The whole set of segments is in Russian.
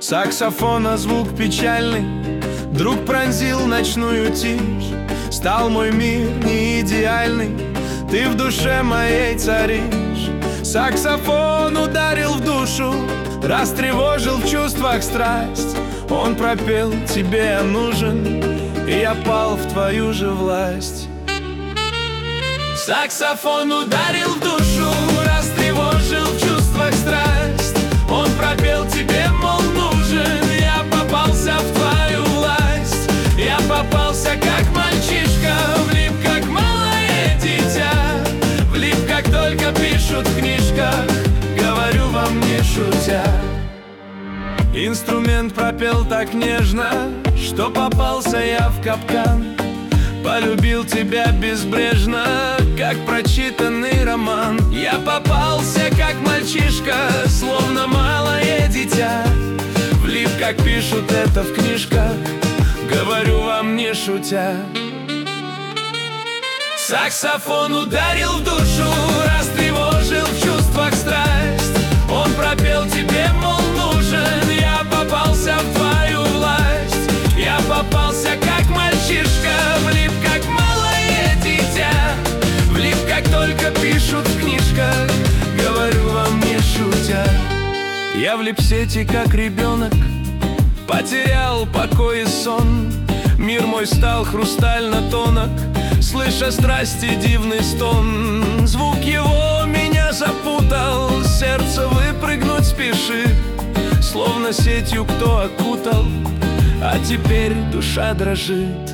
Саксофона звук печальный вдруг пронзил ночную тишь. Стал мой мир не идеальный, ты в душе моей царишь. Саксофон ударил в душу, растревожил в чувствах страсть. Он пропел: тебе я нужен, и я пал в твою же власть. Саксофон ударил в душу, растревожил в чувствах страсть. Он пропел: тебе, мол, нужен, я попался в твою власть. Я попался как мальчишка, влип как малое дитя, влип как только пишут в книжках, говорю вам не шутя. Инструмент пропел так нежно, что попался я в капкан. Полюбил тебя безбрежно, как прочитанный роман. Я попался как мальчишка, словно малое дитя, влип, как пишут это в книжках, говорю вам не шутя. Саксофон ударил в душу, растревожил в чувствах страсть. Он пропел: тебе, мол, нужен, я попался в твою власть. Я попался как мальчишка, влип как малое дитя, влип как только пишут в книжках, говорю вам не шутя. Я влип в сети как ребенок, потерял покой и сон. Мир мой стал хрустально тонок, слыша страсти дивный стон. Звук его меня запутал, сердце выпрыгнуть спешит, словно сетью кто окутал, а теперь душа дрожит.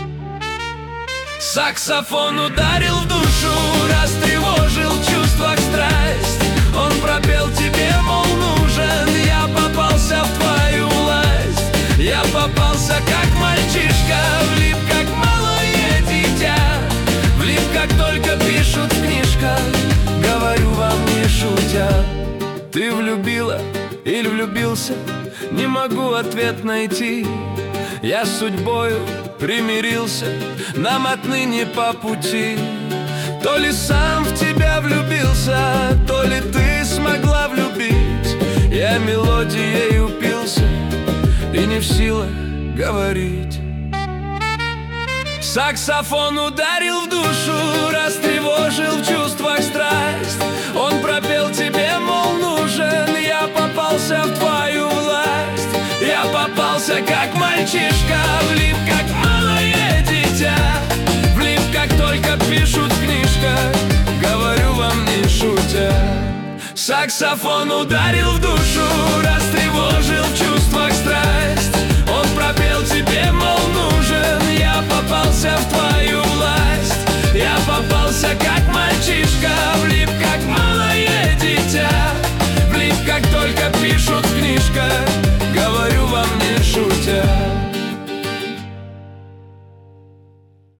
Саксофон ударил в душу, растревожил в чувствах страсть. Он пропел: тебе, мол, нужен, я попался в твою власть. Я попался как мальчишка, влип как малое дитя, влип как только пишут в книжках, говорю вам не шутя. Ты влюбила или влюбился, не могу ответ найти. Я с судьбою примирился, нам отныне по пути. То ли сам в тебя влюбился, то ли ты смогла влюбить. Я мелодией упился и не в силах говорить. Саксофон ударил в душу, растревожил в чувствах страсть. Он пропел: тебе, мол, нужен, я попался в твою власть. Я попался как мальчишка, влип как малое дитя, влип как только пишут в книжках, говорю вам не шутя. Саксофон ударил в душу, растревожил в чувствах страсть.